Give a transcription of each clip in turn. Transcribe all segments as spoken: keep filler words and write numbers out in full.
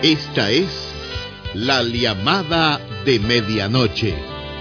Esta es la llamada de medianoche.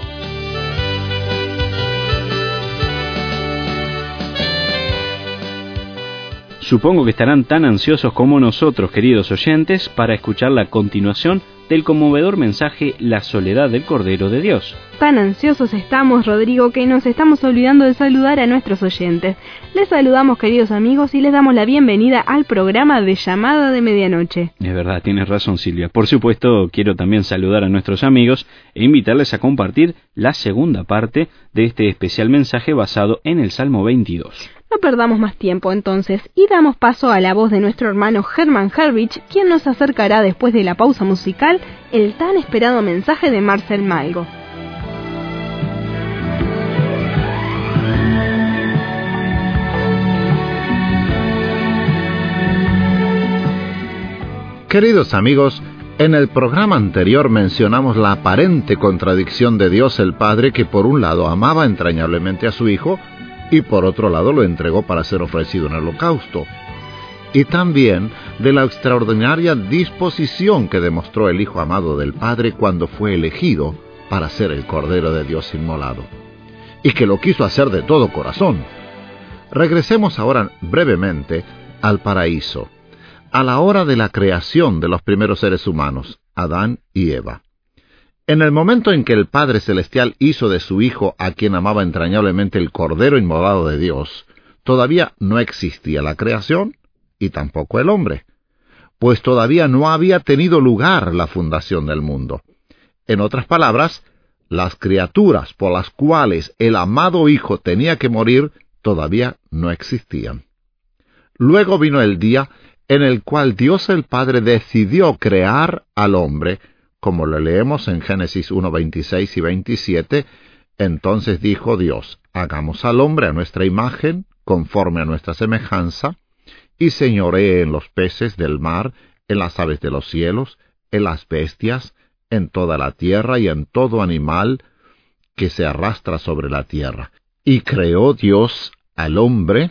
Supongo que estarán tan ansiosos como nosotros, queridos oyentes, para escuchar la continuación del conmovedor mensaje La soledad del Cordero de Dios. Tan ansiosos estamos, Rodrigo, que nos estamos olvidando de saludar a nuestros oyentes. Les saludamos, queridos amigos, y les damos la bienvenida al programa de Llamada de Medianoche. Es verdad, tienes razón, Silvia. Por supuesto, quiero también saludar a nuestros amigos e invitarles a compartir la segunda parte de este especial mensaje basado en el Salmo veintidós. No perdamos más tiempo entonces y damos paso a la voz de nuestro hermano Herman Herwich, quien nos acercará después de la pausa musical el tan esperado mensaje de Marcel Malgo. Queridos amigos, en el programa anterior mencionamos la aparente contradicción de Dios el Padre, que por un lado amaba entrañablemente a su Hijo y por otro lado lo entregó para ser ofrecido en holocausto. Y también de la extraordinaria disposición que demostró el Hijo amado del Padre cuando fue elegido para ser el Cordero de Dios inmolado, y que lo quiso hacer de todo corazón. Regresemos ahora brevemente al paraíso, a la hora de la creación de los primeros seres humanos, Adán y Eva. En el momento en que el Padre Celestial hizo de su Hijo, a quien amaba entrañablemente, el Cordero inmolado de Dios, todavía no existía la creación y tampoco el hombre, pues todavía no había tenido lugar la fundación del mundo. En otras palabras, las criaturas por las cuales el amado Hijo tenía que morir todavía no existían. Luego vino el día en el cual Dios el Padre decidió crear al hombre, como lo leemos en Génesis uno, veintiséis y veintisiete. Entonces dijo Dios: hagamos al hombre a nuestra imagen, conforme a nuestra semejanza, y señoree en los peces del mar, en las aves de los cielos, en las bestias, en toda la tierra y en todo animal que se arrastra sobre la tierra. Y creó Dios al hombre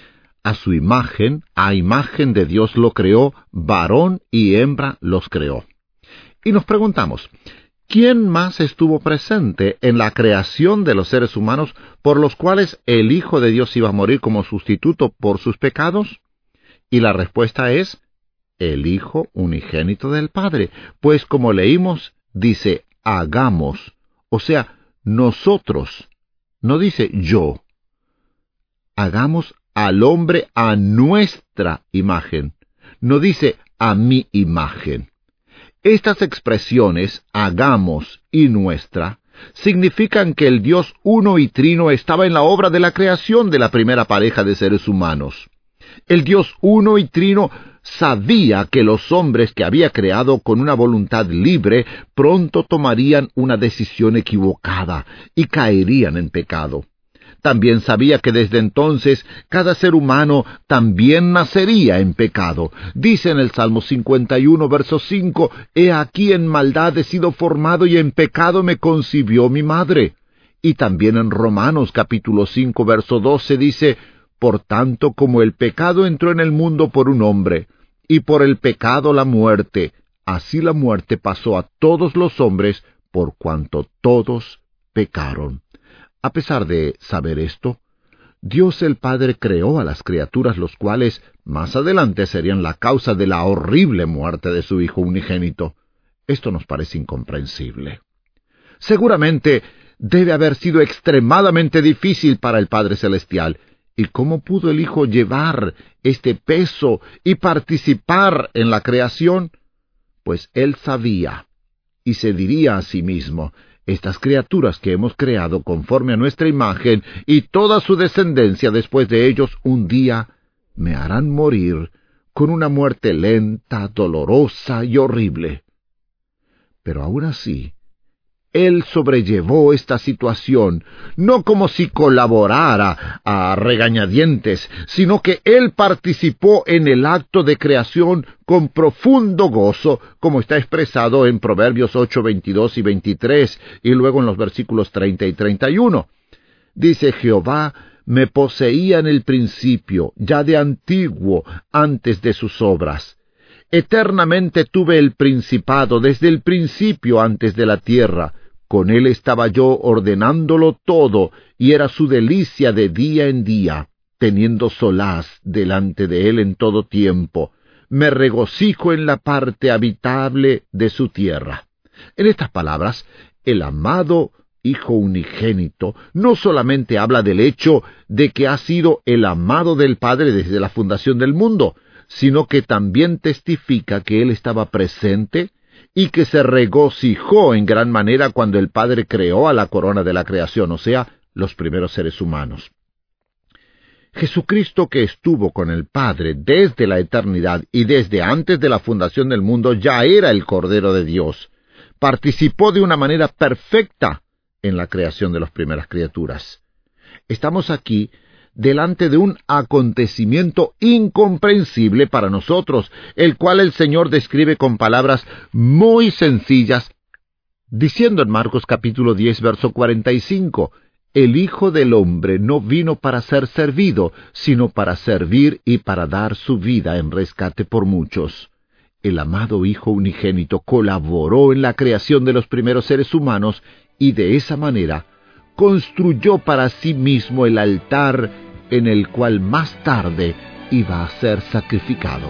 a su imagen, a imagen de Dios lo creó, varón y hembra los creó. Y nos preguntamos, ¿quién más estuvo presente en la creación de los seres humanos por los cuales el Hijo de Dios iba a morir como sustituto por sus pecados? Y la respuesta es el Hijo unigénito del Padre, pues como leímos, dice hagamos, o sea, nosotros, no dice yo. Hagamos al hombre a nuestra imagen, no dice a mi imagen. Estas expresiones, hagamos y nuestra, significan que el Dios uno y trino estaba en la obra de la creación de la primera pareja de seres humanos. El Dios uno y trino sabía que los hombres que había creado con una voluntad libre pronto tomarían una decisión equivocada y caerían en pecado. También sabía que desde entonces cada ser humano también nacería en pecado. Dice en el Salmo cincuenta y uno, verso cinco, «He aquí en maldad he sido formado y en pecado me concibió mi madre». Y también en Romanos capítulo cinco, verso doce dice, «Por tanto, como el pecado entró en el mundo por un hombre, y por el pecado la muerte, así la muerte pasó a todos los hombres por cuanto todos pecaron». A pesar de saber esto, Dios el Padre creó a las criaturas, los cuales más adelante serían la causa de la horrible muerte de su Hijo unigénito. Esto nos parece incomprensible. Seguramente debe haber sido extremadamente difícil para el Padre Celestial. ¿Y cómo pudo el Hijo llevar este peso y participar en la creación? Pues Él sabía, y se diría a sí mismo: estas criaturas que hemos creado conforme a nuestra imagen y toda su descendencia después de ellos un día me harán morir con una muerte lenta, dolorosa y horrible. Pero aún así, Él sobrellevó esta situación, no como si colaborara a regañadientes, sino que Él participó en el acto de creación con profundo gozo, como está expresado en Proverbios ocho, veintidós y veintitrés, y luego en los versículos treinta y treinta y uno. Dice: Jehová me poseía en el principio, ya de antiguo, antes de sus obras. Eternamente tuve el principado desde el principio antes de la tierra. Con él estaba yo ordenándolo todo, y era su delicia de día en día, teniendo solaz delante de él en todo tiempo. Me regocijo en la parte habitable de su tierra. En estas palabras, el amado Hijo unigénito no solamente habla del hecho de que ha sido el amado del Padre desde la fundación del mundo, sino que también testifica que Él estaba presente y que se regocijó en gran manera cuando el Padre creó a la corona de la creación, o sea, los primeros seres humanos. Jesucristo, que estuvo con el Padre desde la eternidad y desde antes de la fundación del mundo, ya era el Cordero de Dios. Participó de una manera perfecta en la creación de las primeras criaturas. Estamos aquí delante de un acontecimiento incomprensible para nosotros, el cual el Señor describe con palabras muy sencillas, diciendo en Marcos capítulo diez, verso cuarenta y cinco, «El Hijo del Hombre no vino para ser servido, sino para servir y para dar su vida en rescate por muchos». El amado Hijo unigénito colaboró en la creación de los primeros seres humanos y de esa manera construyó para sí mismo el altar en el cual más tarde iba a ser sacrificado.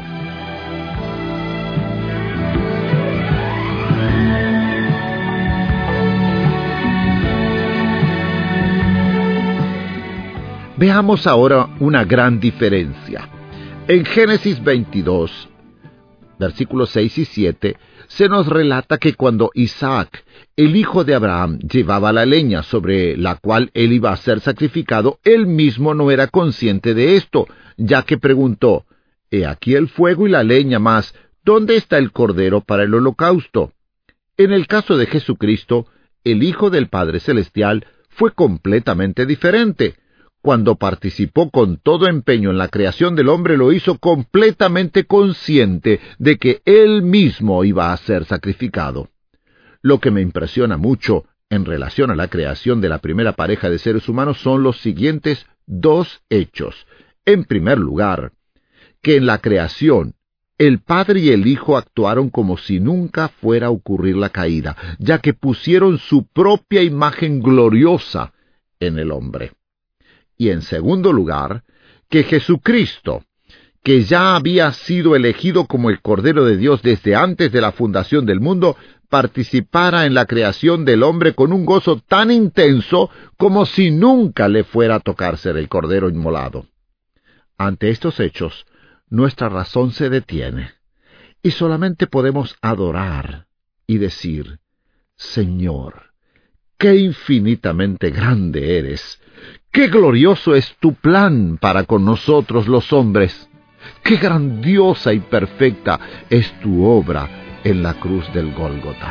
Veamos ahora una gran diferencia. En Génesis veintidós, versículos seis y siete, se nos relata que cuando Isaac, el hijo de Abraham, llevaba la leña sobre la cual él iba a ser sacrificado, él mismo no era consciente de esto, ya que preguntó, «He aquí el fuego y la leña, mas ¿dónde está el cordero para el holocausto?». En el caso de Jesucristo, el Hijo del Padre Celestial fue completamente diferente. Cuando participó con todo empeño en la creación del hombre, lo hizo completamente consciente de que él mismo iba a ser sacrificado. Lo que me impresiona mucho en relación a la creación de la primera pareja de seres humanos son los siguientes dos hechos. En primer lugar, que en la creación el Padre y el Hijo actuaron como si nunca fuera a ocurrir la caída, ya que pusieron su propia imagen gloriosa en el hombre. Y en segundo lugar, que Jesucristo, que ya había sido elegido como el Cordero de Dios desde antes de la fundación del mundo, participara en la creación del hombre con un gozo tan intenso como si nunca le fuera a tocar ser el Cordero inmolado. Ante estos hechos, nuestra razón se detiene, y solamente podemos adorar y decir, «Señor, qué infinitamente grande eres, qué glorioso es tu plan para con nosotros los hombres, qué grandiosa y perfecta es tu obra en la cruz del Gólgota».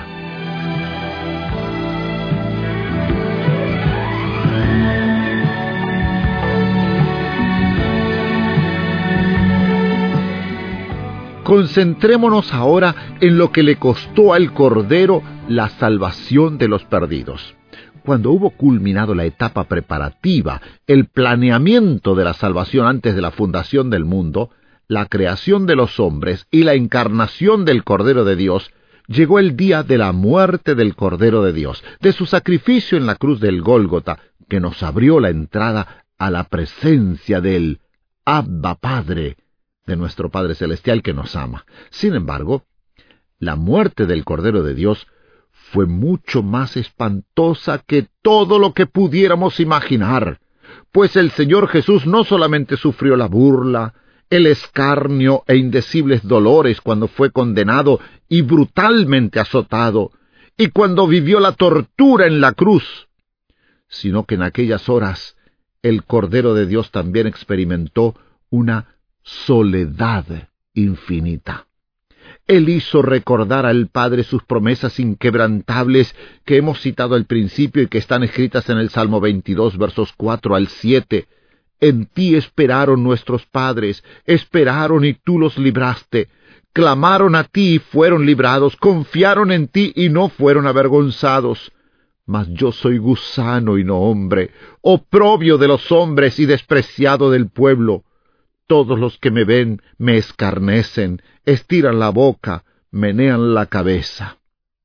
Concentrémonos ahora en lo que le costó al Cordero la salvación de los perdidos. Cuando hubo culminado la etapa preparativa, el planeamiento de la salvación antes de la fundación del mundo, la creación de los hombres y la encarnación del Cordero de Dios, llegó el día de la muerte del Cordero de Dios, de su sacrificio en la cruz del Gólgota, que nos abrió la entrada a la presencia del Abba Padre, de nuestro Padre Celestial que nos ama. Sin embargo, la muerte del Cordero de Dios fue mucho más espantosa que todo lo que pudiéramos imaginar, pues el Señor Jesús no solamente sufrió la burla, el escarnio e indecibles dolores cuando fue condenado y brutalmente azotado, y cuando vivió la tortura en la cruz, sino que en aquellas horas el Cordero de Dios también experimentó una soledad infinita. Él hizo recordar al Padre sus promesas inquebrantables que hemos citado al principio y que están escritas en el Salmo veintidós, versos cuatro al siete. En ti esperaron nuestros padres, esperaron y tú los libraste. Clamaron a ti y fueron librados, confiaron en ti y no fueron avergonzados. Mas yo soy gusano y no hombre, oprobio de los hombres y despreciado del pueblo. todos los que me ven me escarnecen, estiran la boca, menean la cabeza.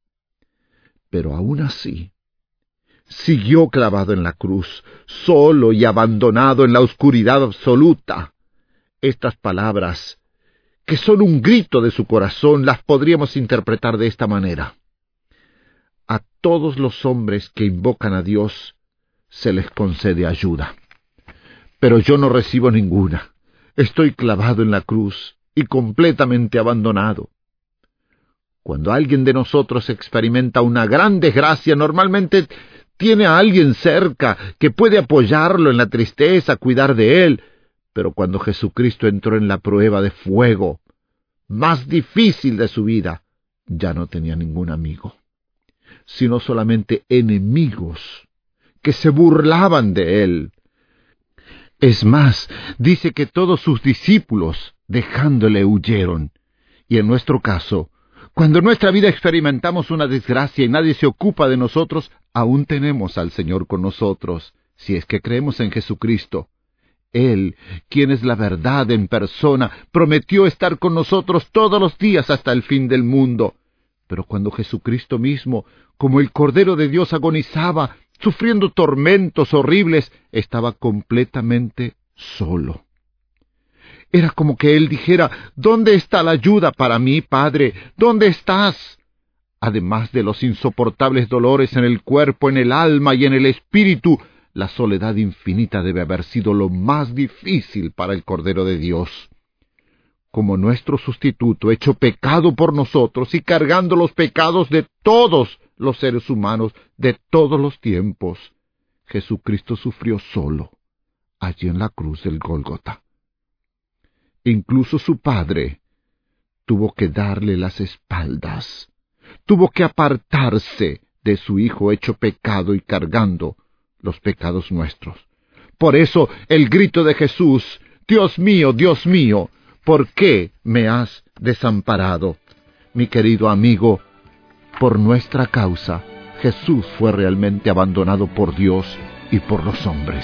Pero aún así, siguió clavado en la cruz, solo y abandonado en la oscuridad absoluta. Estas palabras, que son un grito de su corazón, las podríamos interpretar de esta manera: a todos los hombres que invocan a Dios se les concede ayuda, pero yo no recibo ninguna. Estoy clavado en la cruz y completamente abandonado. Cuando alguien de nosotros experimenta una gran desgracia, normalmente tiene a alguien cerca que puede apoyarlo en la tristeza, cuidar de él. Pero cuando Jesucristo entró en la prueba de fuego más difícil de su vida, ya no tenía ningún amigo, sino solamente enemigos que se burlaban de él. Es más, dice que todos sus discípulos, dejándole, huyeron. Y en nuestro caso, cuando en nuestra vida experimentamos una desgracia y nadie se ocupa de nosotros, aún tenemos al Señor con nosotros, si es que creemos en Jesucristo. Él, quien es la verdad en persona, prometió estar con nosotros todos los días hasta el fin del mundo. Pero cuando Jesucristo mismo, como el Cordero de Dios, agonizaba, sufriendo tormentos horribles, estaba completamente solo. Era como que Él dijera: ¿dónde está la ayuda para mí, Padre? ¿Dónde estás? Además de los insoportables dolores en el cuerpo, en el alma y en el espíritu, la soledad infinita debe haber sido lo más difícil para el Cordero de Dios. Como nuestro sustituto, hecho pecado por nosotros y cargando los pecados de todos los seres humanos de todos los tiempos, Jesucristo sufrió solo, allí en la cruz del Gólgota. Incluso su Padre tuvo que darle las espaldas, tuvo que apartarse de su Hijo hecho pecado y cargando los pecados nuestros. Por eso el grito de Jesús: Dios mío, Dios mío, ¿por qué me has desamparado? Mi querido amigo, por nuestra causa, Jesús fue realmente abandonado por Dios y por los hombres.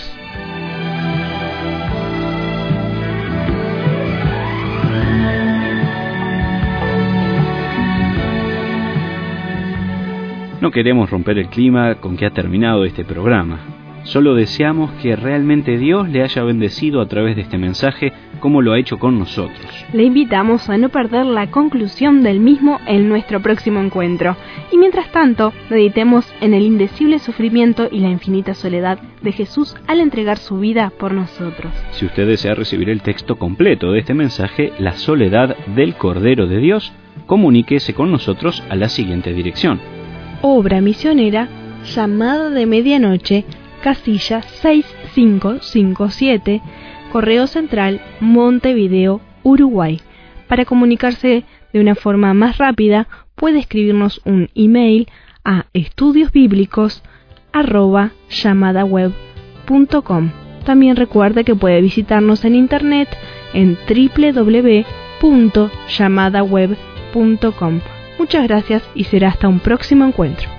No queremos romper el clima con que ha terminado este programa. Solo deseamos que realmente Dios le haya bendecido a través de este mensaje como lo ha hecho con nosotros. Le invitamos a no perder la conclusión del mismo en nuestro próximo encuentro. Y mientras tanto, meditemos en el indecible sufrimiento y la infinita soledad de Jesús al entregar su vida por nosotros. Si usted desea recibir el texto completo de este mensaje, La soledad del Cordero de Dios, comuníquese con nosotros a la siguiente dirección: Obra Misionera, Llamada de Medianoche, casilla seis cinco cinco siete, Correo Central, Montevideo, Uruguay. Para comunicarse de una forma más rápida, puede escribirnos un email a estudiosbíblicos arroba llamadaweb punto com. También recuerde que puede visitarnos en internet en doble u doble u doble u punto llamadaweb punto com. Muchas gracias y será hasta un próximo encuentro.